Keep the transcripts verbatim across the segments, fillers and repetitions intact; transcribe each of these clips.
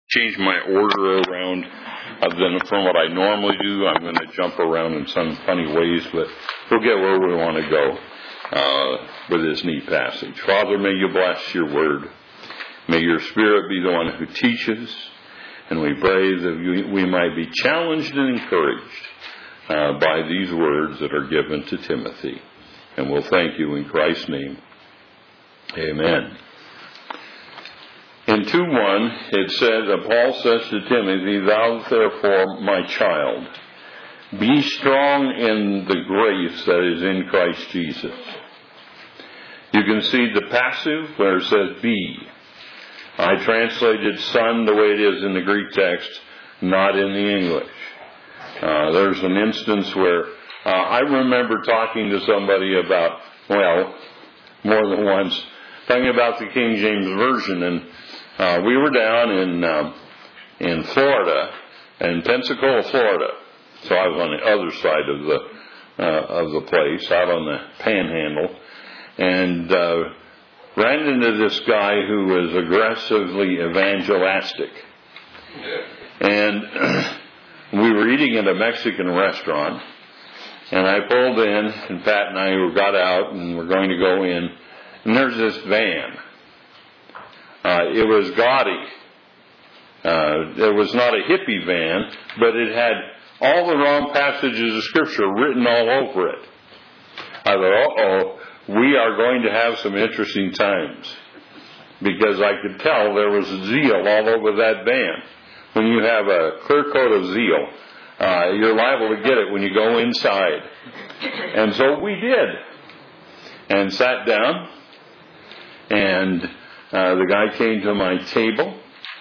change my order around other than from what I normally do. I'm going to jump around in some funny ways, but we'll get where we want to go uh, with this neat passage. Father, may you bless your word. May your Spirit be the one who teaches, and we pray that we might be challenged and encouraged uh, by these words that are given to Timothy. And we'll thank you in Christ's name. Amen. In two one, it says, that Paul says to Timothy, "Thou therefore, my child, be strong in the grace that is in Christ Jesus." You can see the passive where it says be. I translated son the way it is in the Greek text, not in the English. Uh, there's an instance where uh, I remember talking to somebody about, well, more than once, talking about the King James Version, and uh, we were down in um, in Florida, in Pensacola, Florida. So I was on the other side of the uh, of the place, out on the Panhandle, and uh, ran into this guy who was aggressively evangelistic. And we were eating at a Mexican restaurant, and I pulled in, and Pat and I got out, and we're going to go in, and there's this van. Uh, it was gaudy. Uh, it was not a hippie van, but it had all the wrong passages of Scripture written all over it. I thought, uh-oh, we are going to have some interesting times. Because I could tell there was zeal all over that van. When you have a clear coat of zeal, uh, you're liable to get it when you go inside. And so we did. And sat down, and uh, the guy came to my table,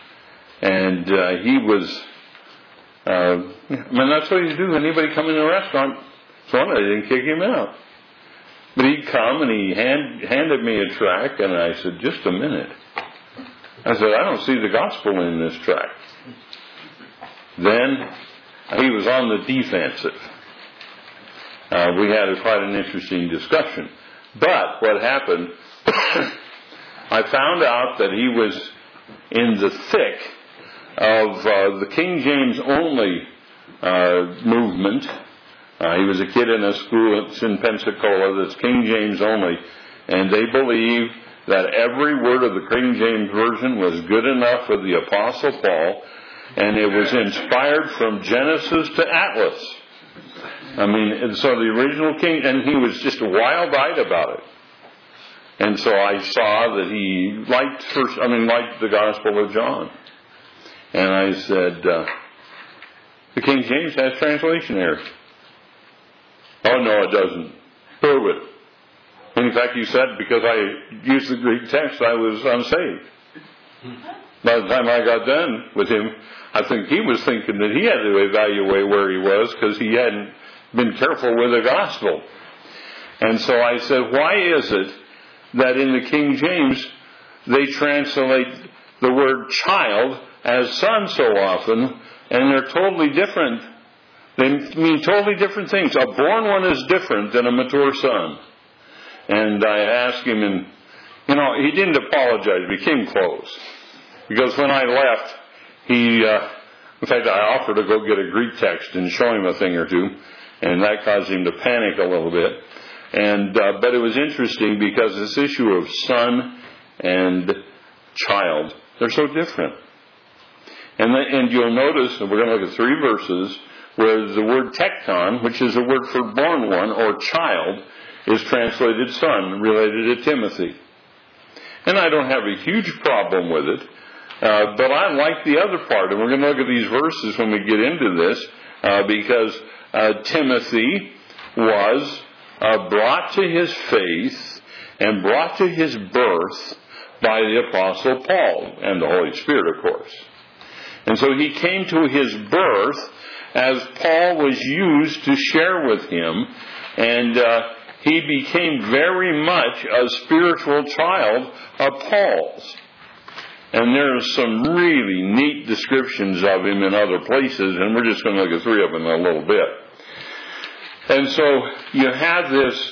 and uh, he was, uh, I mean, that's what you do. Anybody come in a restaurant, so I didn't kick him out. But he'd come, and he hand, handed me a tract, and I said, "Just a minute." I said, "I don't see the gospel in this tract." Then he was on the defensive. Uh, we had a, quite an interesting discussion. But what happened, I found out that he was in the thick of uh, the King James only uh, movement. Uh, he was a kid in a school that's in Pensacola that's King James only, and they believe that every word of the King James Version was good enough for the Apostle Paul, and it was inspired from Genesis to Atlas. I mean, and so the original King, and he was just wild-eyed about it. And so I saw that he liked first, I mean, liked the Gospel of John. And I said, uh, "The King James has translation errors." "Oh, no, it doesn't." "Prove it." And in fact, he said, because I used the Greek text, I was unsaved. By the time I got done with him, I think he was thinking that he had to evaluate where he was because he hadn't been careful with the gospel. And so I said, why is it that in the King James they translate the word child as son so often, and they're totally different? They mean totally different things. A born one is different than a mature son. And I asked him, and, you know, he didn't apologize. We came close. Because when I left, he, uh, in fact, I offered to go get a Greek text and show him a thing or two, and that caused him to panic a little bit. And, uh, but it was interesting because this issue of son and child, they're so different. And, the, and you'll notice, and we're going to look at three verses, where the word tekton, which is a word for born one or child, is translated son, related to Timothy. And I don't have a huge problem with it, uh, but I like the other part. And we're going to look at these verses when we get into this, uh, because uh, Timothy was uh, brought to his faith and brought to his birth by the Apostle Paul and the Holy Spirit, of course. And so he came to his birth as Paul was used to share with him, and uh, he became very much a spiritual child of Paul's. And there's some really neat descriptions of him in other places, and we're just going to look at three of them in a little bit. And so you have this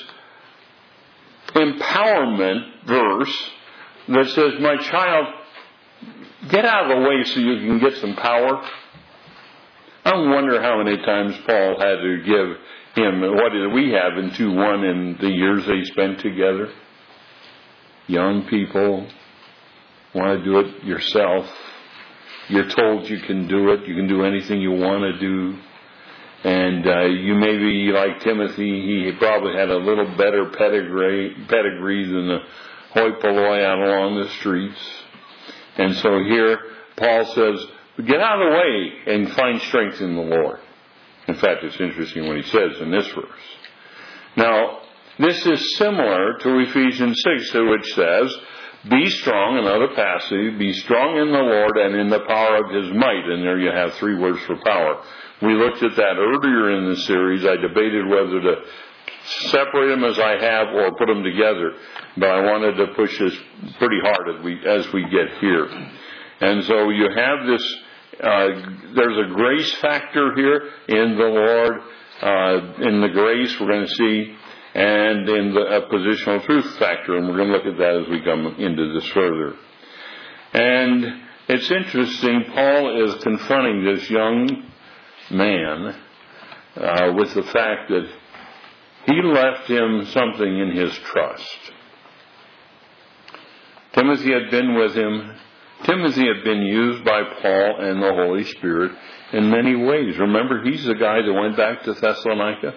empowerment verse that says, "My child, get out of the way so you can get some power. I wonder how many times Paul had to give him, what did we have in two one in the years they spent together? Young people want to do it yourself. You're told you can do it. You can do anything you want to do. And uh, you may be like Timothy. He probably had a little better pedigree, pedigree than the hoi polloi out along the streets. And so here Paul says, get out of the way and find strength in the Lord. In fact, it's interesting what he says in this verse. Now, this is similar to Ephesians six, which says, be strong, another passage, be strong in the Lord and in the power of His might. And there you have three words for power. We looked at that earlier in the series. I debated whether to separate them as I have or put them together. But I wanted to push this pretty hard as we, as we get here. And so you have this, uh, there's a grace factor here in the Lord, uh, in the grace we're going to see, and in the uh, positional truth factor, and we're going to look at that as we come into this further. And it's interesting, Paul is confronting this young man uh, with the fact that he left him something in his trust. Timothy had been with him. Timothy had been used by Paul and the Holy Spirit in many ways. Remember, he's the guy that went back to Thessalonica?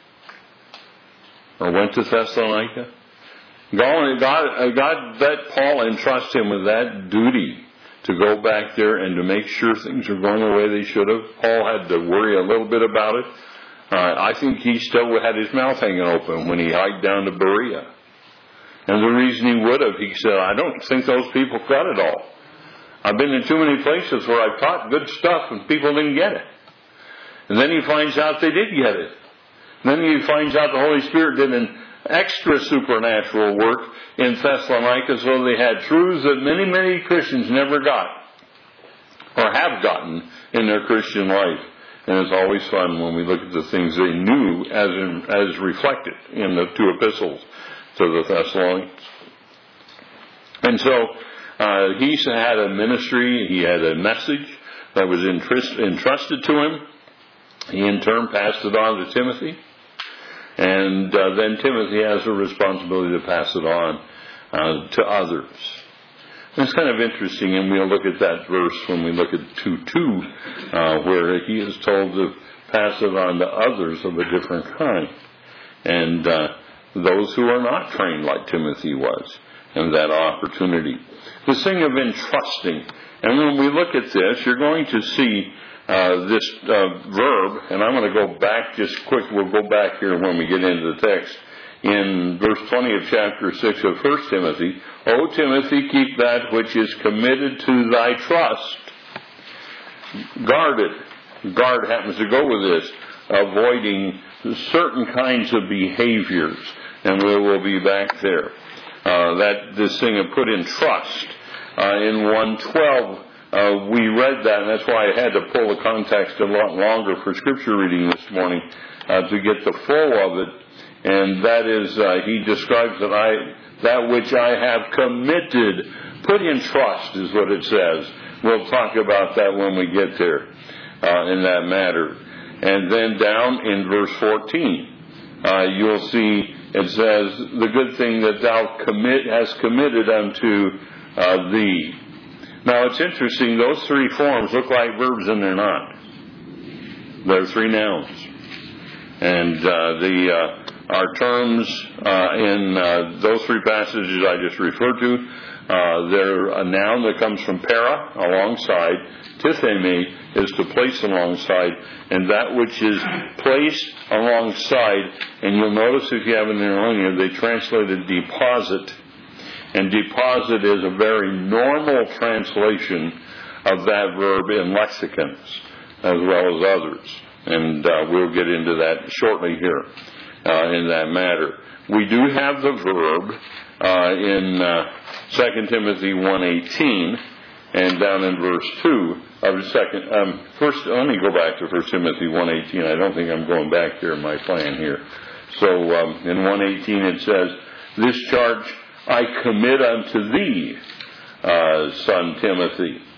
Or went to Thessalonica? God, God, God let Paul entrust him with that duty to go back there and to make sure things are going the way they should have. Paul had to worry a little bit about it. Uh, I think he still had his mouth hanging open when he hiked down to Berea. And the reason he would have, he said, I don't think those people got it all. I've been in too many places where I've taught good stuff and people didn't get it. And then he finds out they did get it. Then he finds out the Holy Spirit did an extra supernatural work in Thessalonica, so they had truths that many, many Christians never got or have gotten in their Christian life. And it's always fun when we look at the things they knew as in, as reflected in the two epistles to the Thessalonians. And so uh, he had a ministry, he had a message that was entrusted to him. He in turn passed it on to Timothy. And uh, then Timothy has a responsibility to pass it on uh, to others. And it's kind of interesting, and we'll look at that verse when we look at two two, uh, where he is told to pass it on to others of a different kind. And uh, those who are not trained like Timothy was, and that opportunity. This thing of entrusting. And when we look at this, you're going to see Uh, this uh, verb, and I'm going to go back just quick, we'll go back here when we get into the text. In verse twenty of chapter six of First Timothy, O Timothy, keep that which is committed to thy trust. Guard it. Guard happens to go with this, avoiding certain kinds of behaviors, and we will be back there. Uh, that this thing of put in trust. Uh, in one twelve, Uh, we read that, and that's why I had to pull the context a lot longer for scripture reading this morning uh, to get the flow of it. And that is, uh, he describes that I, that which I have committed, put in trust is what it says. We'll talk about that when we get there uh, in that matter. And then down in verse fourteen, uh, you'll see it says, the good thing that thou commit has committed unto uh, thee. Now, it's interesting, those three forms look like verbs and they're not. They're three nouns. And uh, the uh, our terms uh, in uh, those three passages I just referred to, uh, they're a noun that comes from para, alongside. Titheme is to place alongside. And that which is placed alongside, and you'll notice if you have in there on you, they translated deposit. And deposit is a very normal translation of that verb in lexicons, as well as others. And uh, we'll get into that shortly here uh, in that matter. We do have the verb uh, in uh, Second Timothy one eighteen, and down in verse two of the second. Um, first, let me go back to First Timothy one eighteen. I don't think I'm going back here in my plan here. So um, in one eighteen it says, this charge I commit unto thee, uh, son Timothy.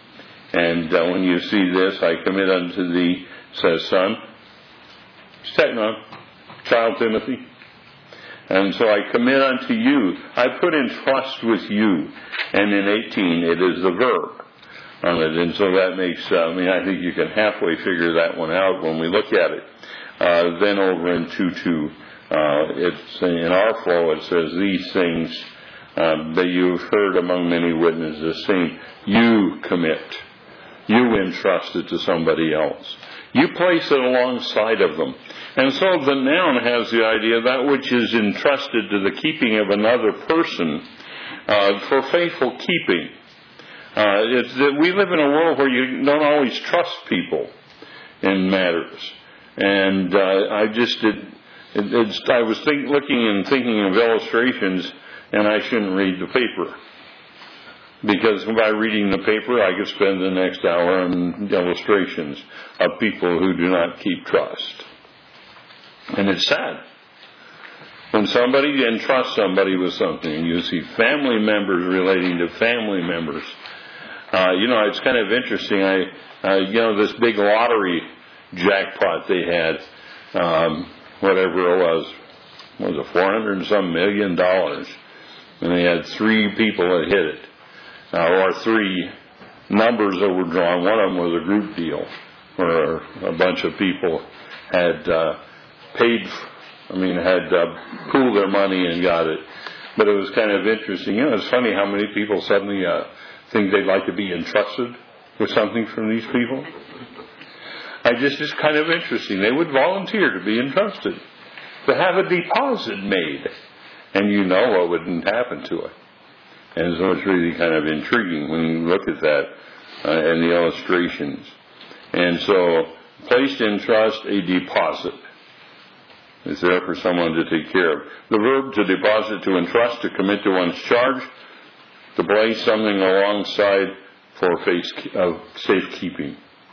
And uh, when you see this, I commit unto thee, says son, it's technon, child Timothy. And so I commit unto you, I put in trust with you. And in eighteen, it is the verb on it. And so that makes, uh, I mean, I think you can halfway figure that one out when we look at it. Uh, then over in two two, uh, it's in our flow, it says, these things uh, that you've heard among many witnesses, saying, you commit. You entrust it to somebody else. You place it alongside of them. And so the noun has the idea of that which is entrusted to the keeping of another person uh, for faithful keeping. Uh, it's that we live in a world where you don't always trust people in matters. And uh, I just did, it, it's, I was think, looking and thinking of illustrations, and I shouldn't read the paper. Because by reading the paper, I could spend the next hour on illustrations of people who do not keep trust. And it's sad. When somebody entrusts somebody with something, you see family members relating to family members. Uh, you know, it's kind of interesting. I, uh, you know, this big lottery jackpot they had, um, whatever it was, what was it, four hundred and some million dollars. And they had three people that hit it. Uh, or three numbers that were drawn. One of them was a group deal where a bunch of people had uh, paid, I mean, had uh, pooled their money and got it. But it was kind of interesting. You know, it's funny how many people suddenly uh, think they'd like to be entrusted with something from these people. I just, it's kind of interesting. They would volunteer to be entrusted, to have a deposit made. And you know what wouldn't happen to it. And so it's really kind of intriguing when you look at that uh, and the illustrations. And so, placed in trust, a deposit is there for someone to take care of. The verb to deposit, to entrust, to commit to one's charge, to place something alongside for uh, safekeeping.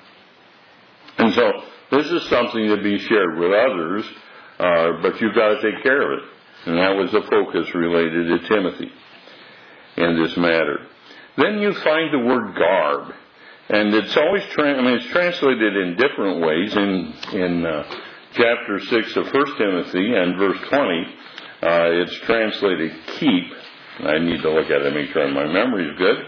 And so, this is something to be shared with others, uh, but you've got to take care of it. And that was the focus related to Timothy in this matter. Then you find the word guard, and it's always tra- I mean it's translated in different ways. In in uh, chapter six of First Timothy and verse twenty, uh, it's translated keep. I need to look at it and make sure my memory is good.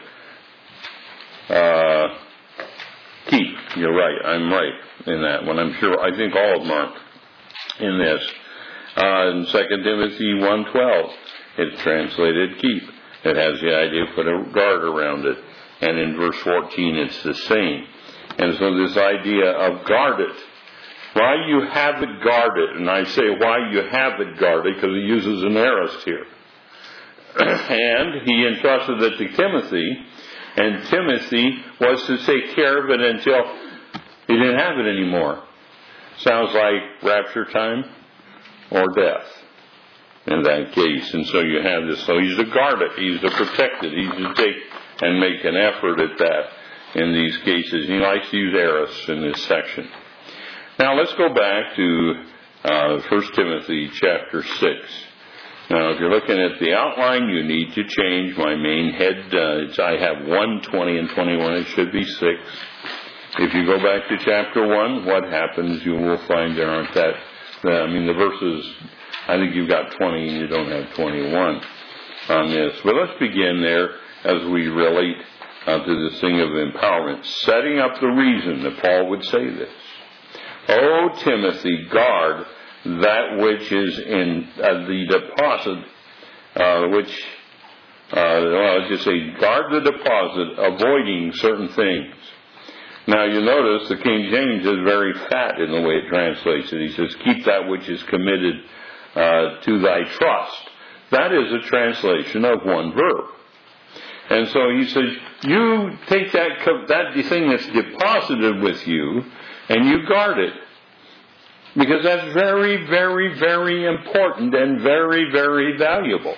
Uh, keep. You're right. I'm right in that one. I'm sure. I think all of them are in this. Uh, in Second Timothy one twelve, it's translated keep. It has the idea of put a guard around it. And in verse fourteen, it's the same. And so this idea of guard it. Why you have it guarded, and I say why you have it guarded, because he uses an aorist here. And he entrusted it to Timothy, and Timothy was to take care of it until he didn't have it anymore. Sounds like rapture time or death in that case. And so you have this. So he's to guard it. He's to protect it. He's to take and make an effort at that in these cases. He likes to use aorist in this section. Now let's go back to uh, First Timothy chapter six. Now if you're looking at the outline, you need to change my main head. Uh, it's, I have one, twenty, and twenty-one. It should be six. If you go back to chapter one, what happens? You will find there aren't that. Uh, I mean, the verses, I think you've got twenty and you don't have twenty-one on this. But let's begin there as we relate uh, to this thing of empowerment. Setting up the reason that Paul would say this. O Timothy, guard that which is in uh, the deposit, uh, which, uh, well, I'll just say, guard the deposit, avoiding certain things. Now you notice the King James is very fat in the way it translates it. He says, keep that which is committed uh, to thy trust. That is a translation of one verb. And so he says, you take that, that thing that's deposited with you, and you guard it. Because that's very, very, very important and very, very valuable.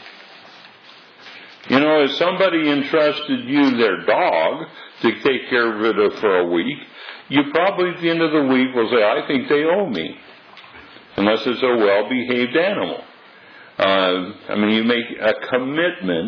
You know, if somebody entrusted you their dog to take care of it for a week, you probably at the end of the week will say, I think they owe me. Unless it's a well-behaved animal. Uh, I mean, you make a commitment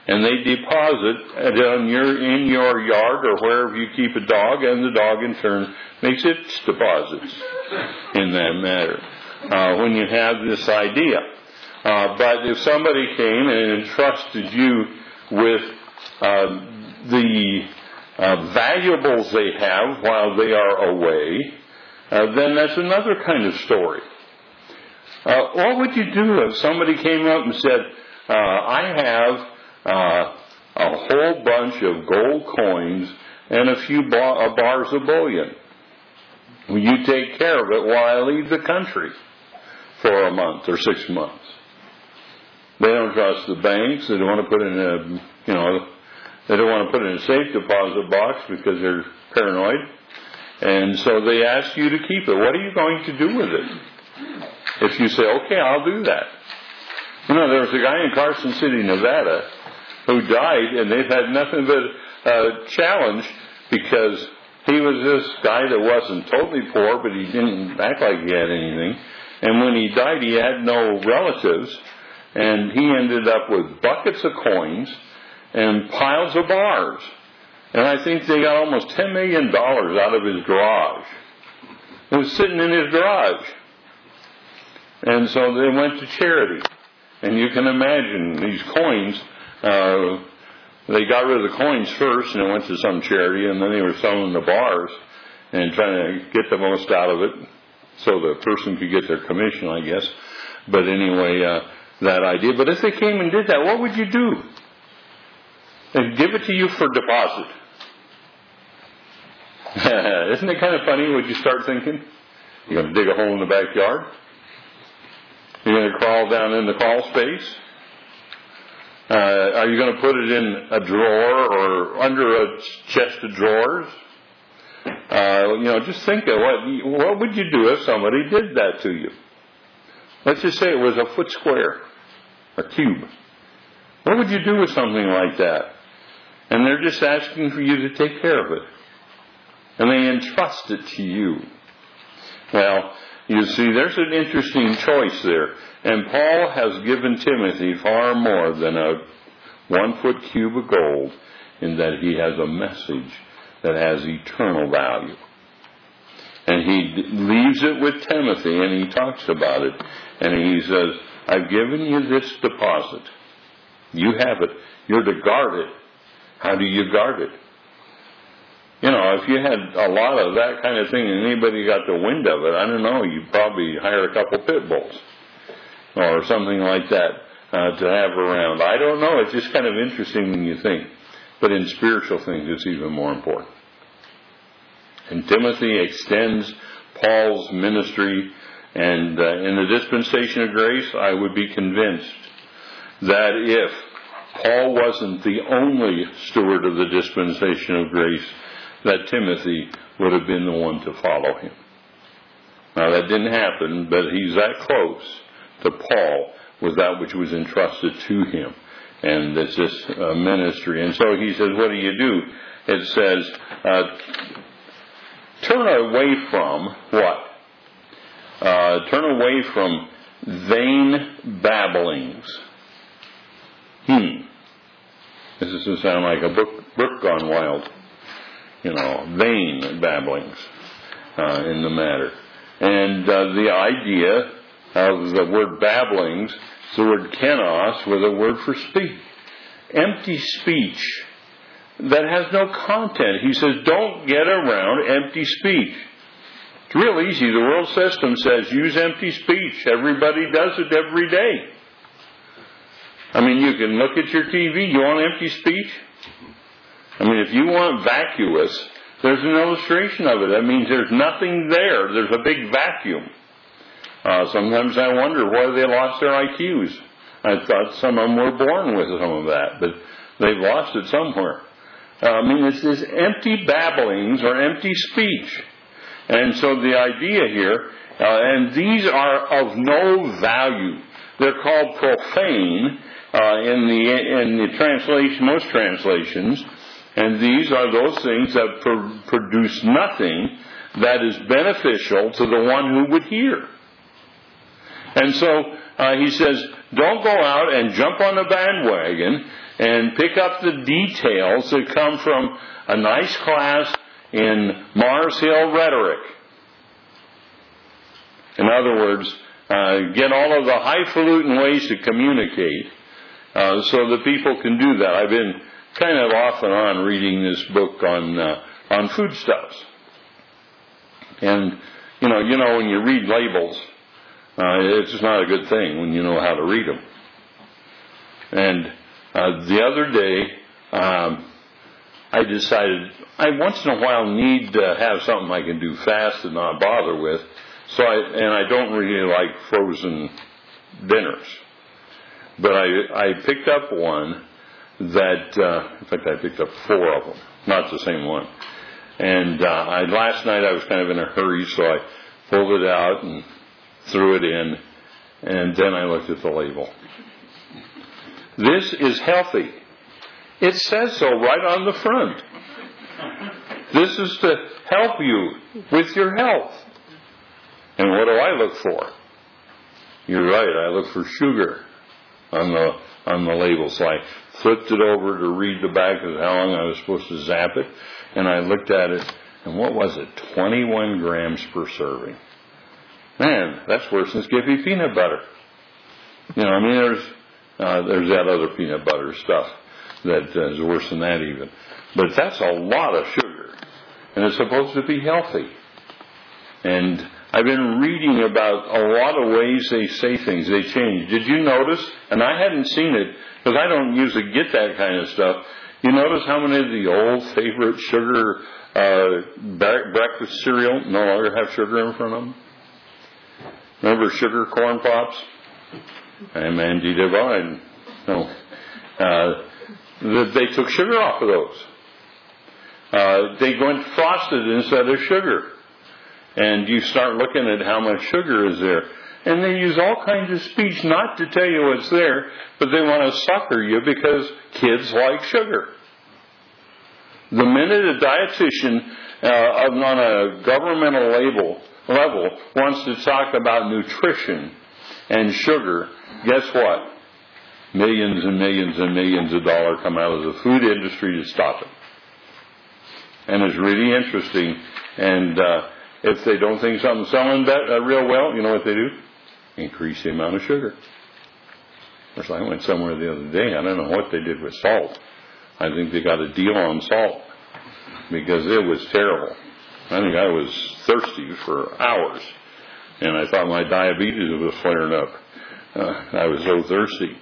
and they deposit it on your, in your yard or wherever you keep a dog, and the dog in turn makes its deposits in that matter. Uh, when you have this idea. Uh, but if somebody came and entrusted you with uh, the uh, valuables they have while they are away, uh, then that's another kind of story. Uh, what would you do if somebody came up and said, uh, I have uh, a whole bunch of gold coins and a few bar- uh, bars of bullion. Will you take care of it while I leave the country for a month or six months? They don't trust the banks. They don't want to put in a, you know, they don't want to put in a safe deposit box because they're paranoid. And so they ask you to keep it. What are you going to do with it? If you say, okay, I'll do that. You know, there was a guy in Carson City, Nevada, who died, and they've had nothing but a challenge because he was this guy that wasn't totally poor, but he didn't act like he had anything. And when he died, he had no relatives, and he ended up with buckets of coins and piles of bars. And I think they got almost ten million dollars out of his garage. It was sitting in his garage. And so they went to charity. And you can imagine these coins, uh, they got rid of the coins first and it went to some charity, and then they were selling the bars and trying to get the most out of it so the person could get their commission, I guess. But anyway, uh, that idea. But if they came and did that, what would you do? They'd give it to you for deposit. Isn't it kind of funny when you start thinking? You're going to dig a hole in the backyard? You're going to crawl down in the crawl space? Uh, are you going to put it in a drawer or under a chest of drawers? Uh, you know, just think of what, what would you do if somebody did that to you? Let's just say it was a foot square, a cube. What would you do with something like that? And they're just asking for you to take care of it. And they entrust it to you. Well, you see, there's an interesting choice there. And Paul has given Timothy far more than a one-foot cube of gold, in that he has a message that has eternal value. And he leaves it with Timothy, and he talks about it. And he says, I've given you this deposit. You have it. You're to guard it. How do you guard it? You know, if you had a lot of that kind of thing and anybody got the wind of it, I don't know, you'd probably hire a couple pit bulls or something like that uh, to have around. I don't know. It's just kind of interesting when you think. But in spiritual things, it's even more important. And Timothy extends Paul's ministry, and uh, in the dispensation of grace, I would be convinced that if Paul wasn't the only steward of the dispensation of grace, that Timothy would have been the one to follow him. Now that didn't happen, but he's that close to Paul with that which was entrusted to him. And it's this uh, ministry. And so he says, what do you do? It says, uh, turn away from what? Uh, turn away from vain babblings. Hmm. This is to sound like a book, brook gone wild. You know, vain babblings uh, in the matter. And uh, the idea of the word babblings is the word kenos with a word for speak. Empty speech that has no content. He says, don't get around empty speech. It's real easy. The world system says use empty speech. Everybody does it every day. I mean, you can look at your T V. You want empty speech? I mean, if you want vacuous, there's an illustration of it. That means there's nothing there. There's a big vacuum. Uh, sometimes I wonder why they lost their I Qs. I thought some of them were born with some of that, but they've lost it somewhere. Uh, I mean, it's this empty babblings or empty speech. And so the idea here, uh, and these are of no value. They're called profane uh, in the in the translation, most translations. And these are those things that pr- produce nothing that is beneficial to the one who would hear. And so uh, he says, don't go out and jump on the bandwagon and pick up the details that come from a nice class in Mars Hill rhetoric. In other words, uh, get all of the highfalutin ways to communicate uh, so that people can do that. I've been kind of off and on reading this book on uh, on foodstuffs. And, you know, you know, when you read labels, uh, it's not a good thing when you know how to read them. And uh, the other day, um, I decided I once in a while need to have something I can do fast and not bother with. So I, and I don't really like frozen dinners. But I, I picked up one that, uh, in fact I picked up four of them, not the same one. And uh, I, last night I was kind of in a hurry, so I pulled it out and threw it in, and then I looked at the label. This is healthy. It says so right on the front. This is to help you with your health. And what do I look for? You're right, I look for sugar on the on the label. So I flipped it over to read the back of how long I was supposed to zap it, and I looked at it, and what was it? twenty-one grams per serving. Man, that's worse than Skippy peanut butter. You know, I mean, there's uh, there's that other peanut butter stuff that uh, is worse than that even. But that's a lot of sugar, and it's supposed to be healthy. And I've been reading about a lot of ways they say things. They change. Did you notice? And I hadn't seen it because I don't usually get that kind of stuff. You notice how many of the old favorite sugar uh, breakfast cereal no longer have sugar in front of them? Remember sugar corn pops? And Mandy Divine. No. Uh, they took sugar off of those. Uh, they went frosted instead of sugar. And you start looking at how much sugar is there. And they use all kinds of speech not to tell you what's there, but they want to sucker you because kids like sugar. The minute a dietitian uh, on a governmental label, level wants to talk about nutrition and sugar, guess what? Millions and millions and millions of dollars come out of the food industry to stop it. And it's really interesting. And uh, if they don't think something's selling that, uh, real well, you know what they do? Increase the amount of sugar. Of course, I went somewhere the other day. I don't know what they did with salt. I think they got a deal on salt because it was terrible. I think I was thirsty for hours, and I thought my diabetes was flaring up. Uh, I was so thirsty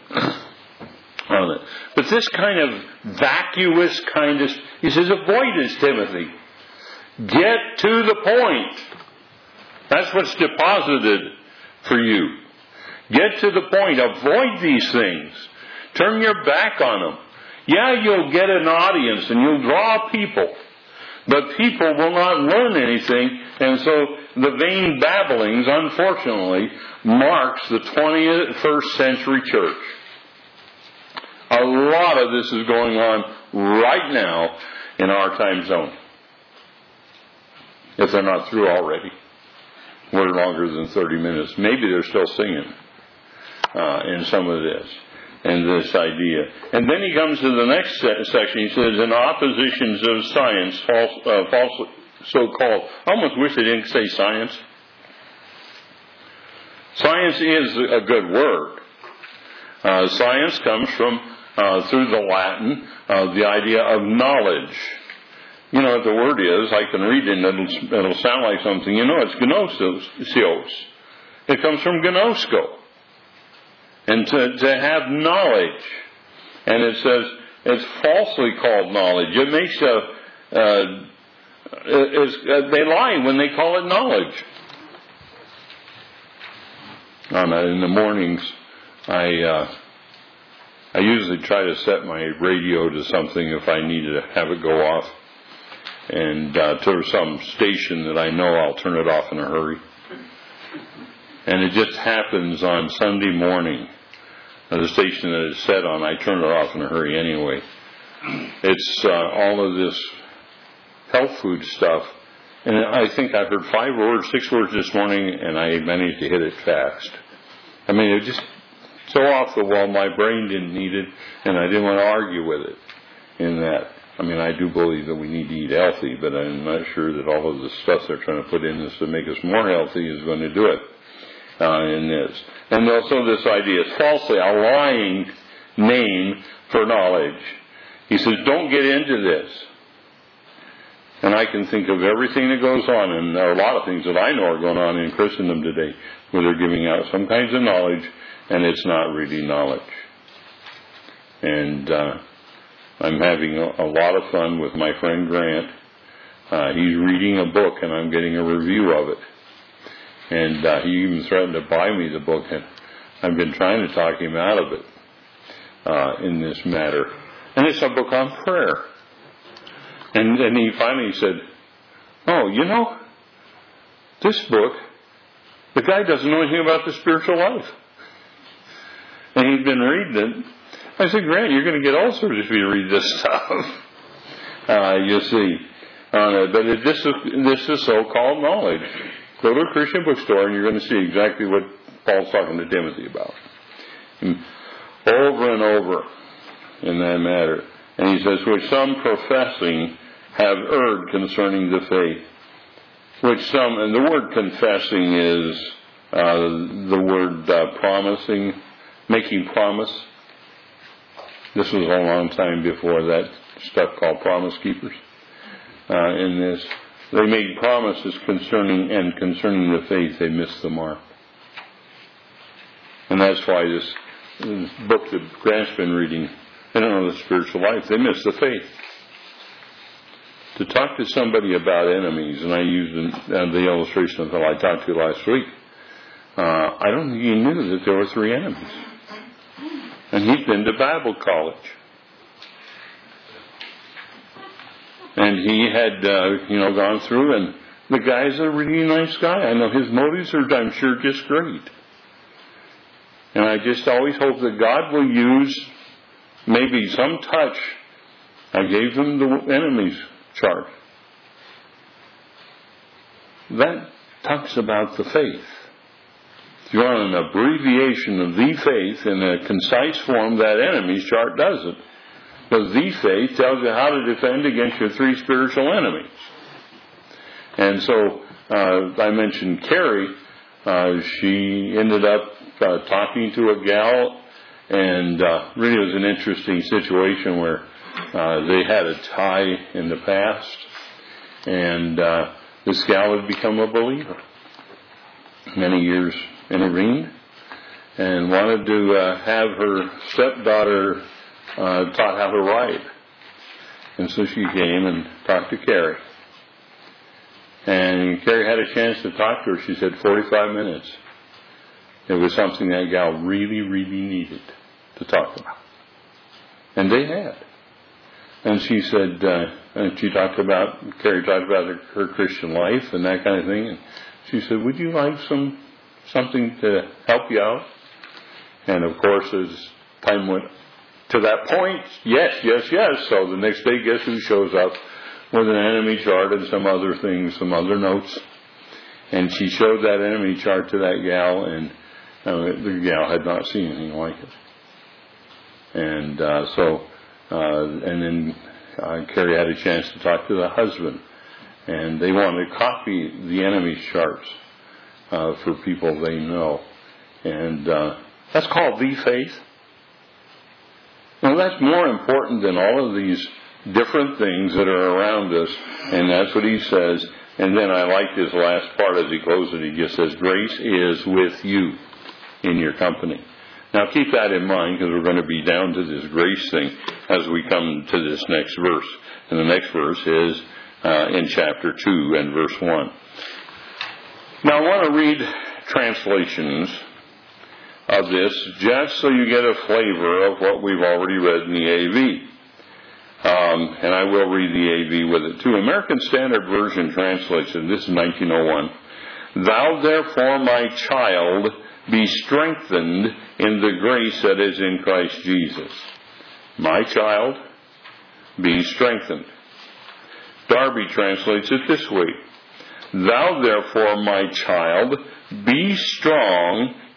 on it. But this kind of vacuous kind of, he says, avoid this, Timothy. Get to the point. That's what's deposited for you. Get to the point. Avoid these things. Turn your back on them. Yeah, you'll get an audience and you'll draw people. But people will not learn anything. And so the vain babblings, unfortunately, marks the twenty-first century church. A lot of this is going on right now in our time zone. If they're not through already. We're longer than thirty minutes. Maybe they're still singing uh, in some of this and this idea. And then he comes to the next section. He says, in oppositions of science, false, uh, falsely so-called. I almost wish they didn't say science. Science is a good word. Uh, science comes from, uh, through the Latin, uh, the idea of knowledge. You know what the word is. I can read it and it'll, it'll sound like something. You know, it's gnosos. It comes from gnosko. And to, to have knowledge. And it says it's falsely called knowledge. It makes a, uh, it's, uh, they lie when they call it knowledge. On, uh, in the mornings, I, uh, I usually try to set my radio to something if I need to have it go off. And uh, to some station that I know I'll turn it off in a hurry. And it just happens on Sunday morning. Uh, the station that it's set on, I turn it off in a hurry anyway. It's uh, all of this health food stuff. And I think I heard five words, six words this morning, and I managed to hit it fast. I mean, it was just so off the wall, my brain didn't need it, and I didn't want to argue with it in that. I mean, I do believe that we need to eat healthy, but I'm not sure that all of the stuff they're trying to put in us to make us more healthy is going to do it uh, in this. And also this idea is falsely a lying name for knowledge. He says, don't get into this. And I can think of everything that goes on, and there are a lot of things that I know are going on in Christendom today, where they're giving out some kinds of knowledge, and it's not really knowledge. And uh, I'm having a, a lot of fun with my friend Grant. Uh, he's reading a book, and I'm getting a review of it. And uh, he even threatened to buy me the book, and I've been trying to talk him out of it uh, in this matter. And it's a book on prayer. And then he finally said, oh, you know, this book, the guy doesn't know anything about the spiritual life. And he'd been reading it. I said, Grant, you're going to get ulcers if you read this stuff. uh, you see. Uh, but it, this, is, this is so-called knowledge. Go to a Christian bookstore and you're going to see exactly what Paul's talking to Timothy about. And over and over in that matter. And he says, which some professing have erred concerning the faith. Which some, and the word confessing is uh, the word uh, promising, making promise. This was a long time before that stuff called Promise Keepers. Uh, in this, they made promises concerning, and concerning the faith, they missed the mark. And that's why this, this book that Grant's been reading, they don't know the spiritual life. They miss the faith. To talk to somebody about enemies, and I used the, uh, the illustration of how I talked to you last week, uh, I don't think he knew that there were three enemies. And he'd been to Bible college. And he had, uh, you know, gone through, and the guy's a really nice guy. I know his motives are, I'm sure, just great. And I just always hope that God will use maybe some touch. I gave him the enemies chart. That talks about the faith. If you want an abbreviation of the faith in a concise form, that enemies chart does it. Because the faith tells you how to defend against your three spiritual enemies. And so, uh, I mentioned Carrie. Uh, she ended up uh, talking to a gal, and uh, really it was an interesting situation where uh, they had a tie in the past, and uh, this gal had become a believer. Many years intervened, and wanted to uh, have her stepdaughter uh, taught how to write. And so she came and talked to Carrie. And Carrie had a chance to talk to her. She said forty-five minutes. It was something that gal really, really needed to talk about. And they had. And she said, uh, and she talked about, Carrie talked about her, her Christian life and that kind of thing. And she said, would you like some something to help you out? And of course, as time went to that point, yes, yes, yes. So the next day, guess who shows up with an enemy chart and some other things, some other notes. And she showed that enemy chart to that gal, and uh, the gal had not seen anything like it. And uh, so, uh, and then uh, Carrie had a chance to talk to the husband. And they wanted to copy the enemy's charts uh, for people they know. And uh, that's called the faith. Now that's more important than all of these different things that are around us. And that's what he says. And then I like his last part as he closes it. He just says, grace is with you in your company. Now keep that in mind, because we're going to be down to this grace thing as we come to this next verse. And the next verse is Uh, in chapter two and verse one. Now I want to read translations of this just so you get a flavor of what we've already read in the A V. Um, and I will read the A V with it too. American Standard Version translates it. This is nineteen oh one. Thou therefore, my child, be strengthened in the grace that is in Christ Jesus. My child, be strengthened. Darby translates it this way. Thou therefore, my child, be strong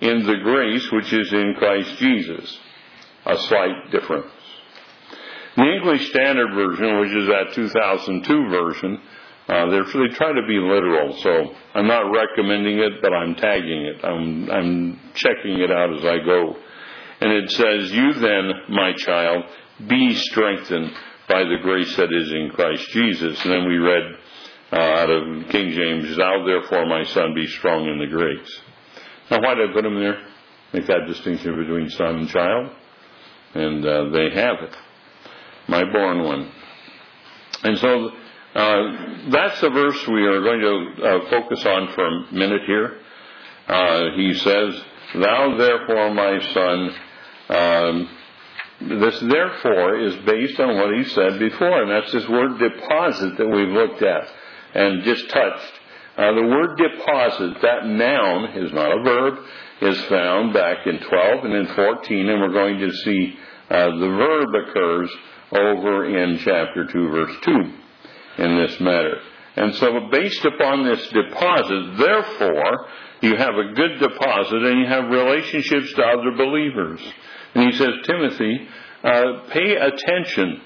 in the grace which is in Christ Jesus. A slight difference. The English Standard Version, which is that two thousand two version, uh, they try to be literal, so I'm not recommending it, but I'm tagging it. I'm, I'm checking it out as I go. And it says, "You then, my child, be strengthened by the grace that is in Christ Jesus." And then we read uh, out of King James, "Thou therefore, my son, be strong in the grace." Now, why did I put them there? Make that distinction between son and child. And uh, they have it. My born one. And so uh, that's the verse we are going to uh, focus on for a minute here. Uh, he says, "Thou therefore, my son," um, this therefore is based on what he said before, and that's this word deposit that we've looked at and just touched. Uh, the word deposit, that noun is not a verb, is found back in twelve and in fourteen, and we're going to see uh, the verb occurs over in chapter two, verse two in this matter. And so based upon this deposit, therefore, you have a good deposit and you have relationships to other believers. And he says, Timothy, uh, pay attention.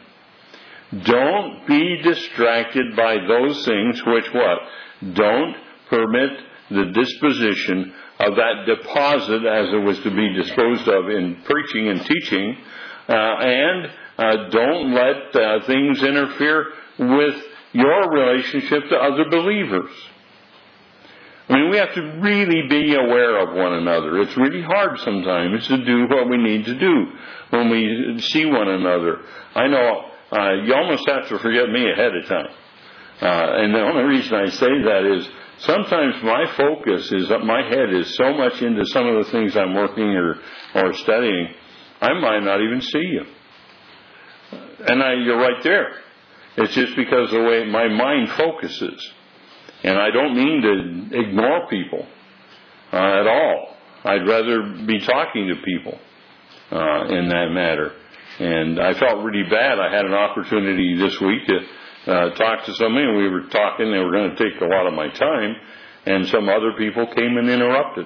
Don't be distracted by those things which what? Don't permit the disposition of that deposit as it was to be disposed of in preaching and teaching. Uh, and uh, don't let uh, things interfere with your relationship to other believers. I mean, we have to really be aware of one another. It's really hard sometimes to do what we need to do when we see one another. I know uh, you almost have to forget me ahead of time. Uh, and the only reason I say that is sometimes my focus is that my head is so much into some of the things I'm working or, or studying, I might not even see you. And I, you're right there. It's just because of the way my mind focuses. And I don't mean to ignore people uh, at all. I'd rather be talking to people uh, in that matter. And I felt really bad. I had an opportunity this week to uh, talk to somebody, and we were talking. They were going to take a lot of my time, and some other people came and interrupted.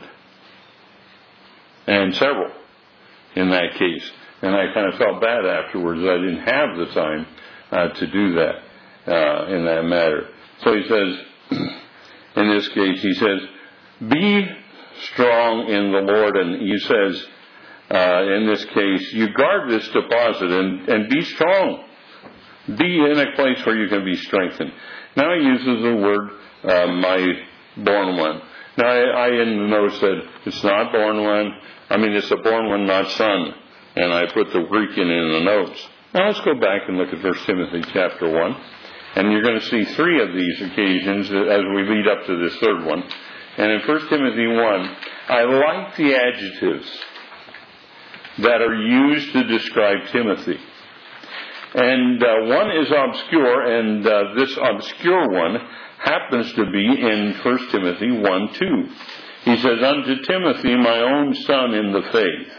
And several in that case. And I kind of felt bad afterwards that I didn't have the time uh, to do that uh, in that matter. So he says, in this case, he says, be strong in the Lord. And he says, uh, in this case, you guard this deposit and, and be strong. Be in a place where you can be strengthened. Now he uses the word, uh, my born one. Now I, I in the notes said, it's not born one. I mean, it's a born one, not son. And I put the Greek in in the notes. Now let's go back and look at First Timothy chapter one. And you're going to see three of these occasions as we lead up to this third one. And in First Timothy one, I like the adjectives that are used to describe Timothy. And uh, one is obscure, and uh, this obscure one happens to be in First Timothy one two. He says, unto Timothy, my own son in the faith.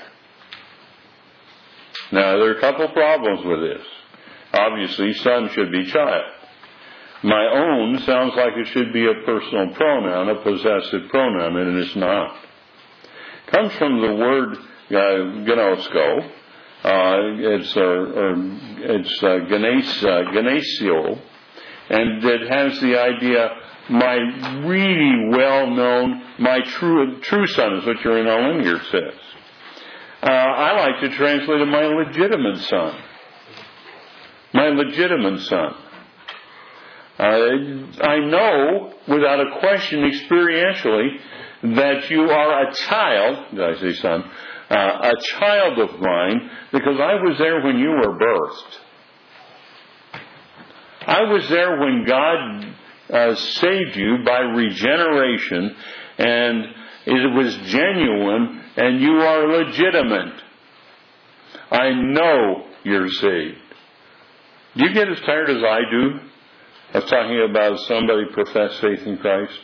Now, there are a couple problems with this. Obviously, son should be child. My own sounds like it should be a personal pronoun, a possessive pronoun, and it's not. It comes from the word uh, gnosko. Uh, it's uh, or it's uh, genes, uh, genesio, and it has the idea, my really well-known, my true true son is what your N L N here says. Uh, I like to translate it my legitimate son. My legitimate son. Uh, I know, without a question, experientially, that you are a child, did I say son, uh, a child of mine, because I was there when you were birthed. I was there when God uh, saved you by regeneration, and it was genuine, and you are legitimate. I know you're saved. Do you get as tired as I do of talking about somebody profess faith in Christ?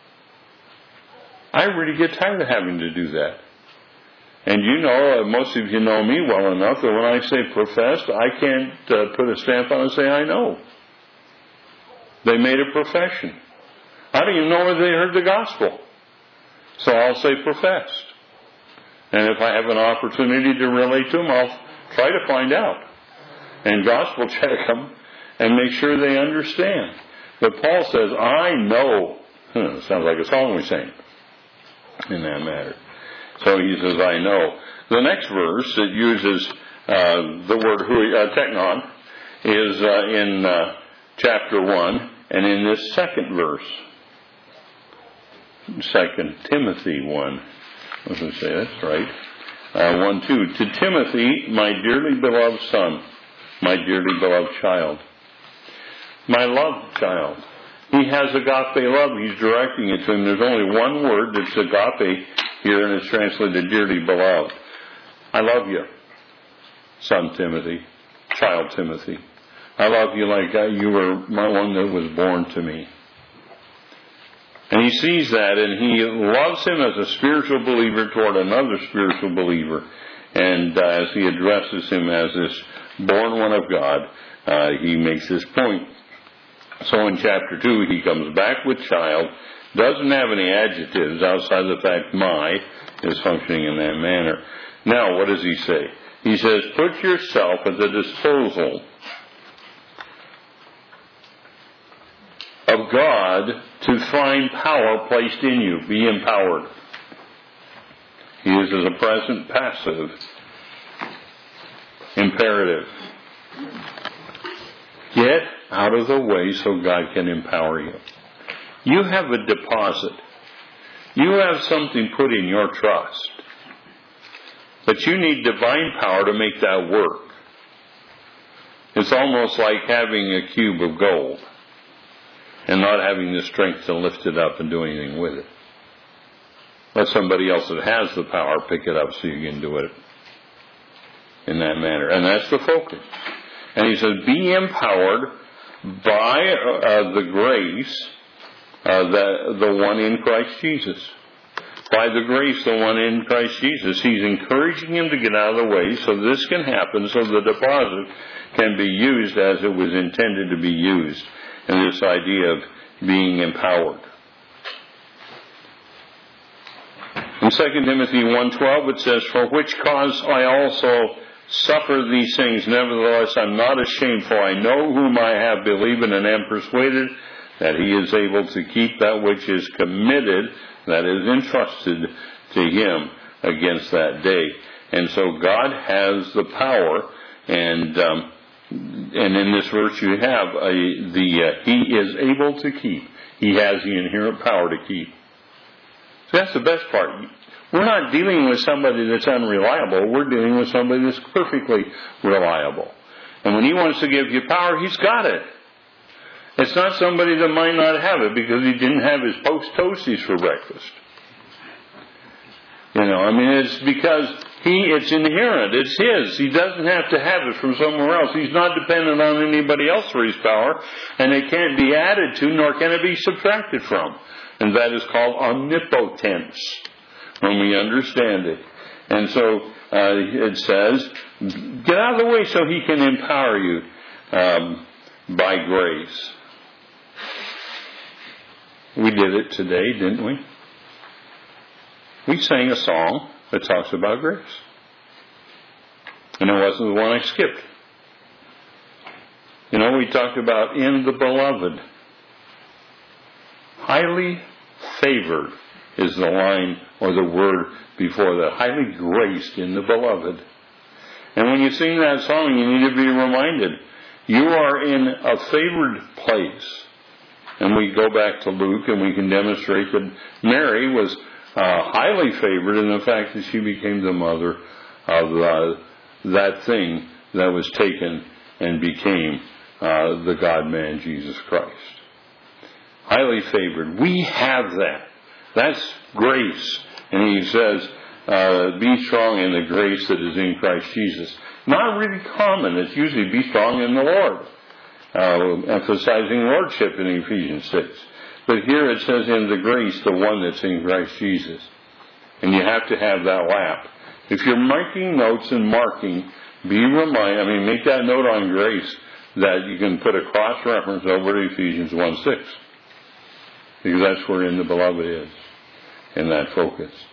I really get tired of having to do that. And you know, most of you know me well enough that when I say professed, I can't uh, put a stamp on it and say I know. They made a profession. I don't even know whether they heard the gospel. So I'll say professed. And if I have an opportunity to relate to them, I'll try to find out and gospel check them and make sure they understand. But Paul says, I know. Huh, sounds like a song we sing in that matter. So he says, I know. The next verse that uses uh, the word hui, uh, technon is uh, in uh, chapter one, and in this second verse, Second Timothy one. I was going to say that's right. Uh, one, two. To Timothy, my dearly beloved son, my dearly beloved child, my loved child. He has agape love. He's directing it to him. There's only one word that's agape here, and it's translated dearly beloved. I love you, son Timothy, child Timothy. I love you like you were my one that was born to me. And he sees that, and he loves him as a spiritual believer toward another spiritual believer. And uh, as he addresses him as this born one of God, uh, he makes this point. So in chapter two, he comes back with child, doesn't have any adjectives outside the fact my is functioning in that manner. Now, what does he say? He says, put yourself at the disposal of God to find power placed in you. Be empowered. He uses a present passive imperative. Get out of the way so God can empower you. You have a deposit. You have something put in your trust. But you need divine power to make that work. It's almost like having a cube of gold and not having the strength to lift it up and do anything with it. Let somebody else that has the power pick it up so you can do it in that manner. And that's the focus. And he says, be empowered by uh, the grace, uh, the, the one in Christ Jesus. By the grace, the one in Christ Jesus. He's encouraging him to get out of the way so this can happen, so the deposit can be used as it was intended to be used. And this idea of being empowered. In Second Timothy one twelve it says, for which cause I also suffer these things. Nevertheless, I'm not ashamed, for I know whom I have believed and am persuaded that he is able to keep that which is committed, that is entrusted to him against that day. And so God has the power, and um, and in this verse you have a, the uh, he is able to keep. He has the inherent power to keep. So that's the best part. We're not dealing with somebody that's unreliable. We're dealing with somebody that's perfectly reliable. And when he wants to give you power, he's got it. It's not somebody that might not have it because he didn't have his post toasties for breakfast. You know, I mean, it's because he, it's inherent. It's his. He doesn't have to have it from somewhere else. He's not dependent on anybody else for his power, and it can't be added to, nor can it be subtracted from. And that is called omnipotence, when we understand it. And so uh, it says, get out of the way so he can empower you um, by grace. We did it today, didn't we? We sang a song that talks about grace. And it wasn't the one I skipped. You know, we talked about in the beloved. Highly favored is the line or the word before that. Highly graced in the beloved. And when you sing that song, you need to be reminded, you are in a favored place. And we go back to Luke and we can demonstrate that Mary was uh, highly favored in the fact that she became the mother of uh, that thing that was taken and became uh, the God-man Jesus Christ. Highly favored. We have that. That's grace. And he says, uh, be strong in the grace that is in Christ Jesus. Not really common. It's usually be strong in the Lord. Uh, emphasizing lordship in Ephesians six. But here it says in the grace, the one that's in Christ Jesus. And you have to have that lap. If you're making notes and marking, be reminded, I mean, make that note on grace that you can put a cross-reference over to Ephesians one six. Because that's where in the beloved is, in that focus.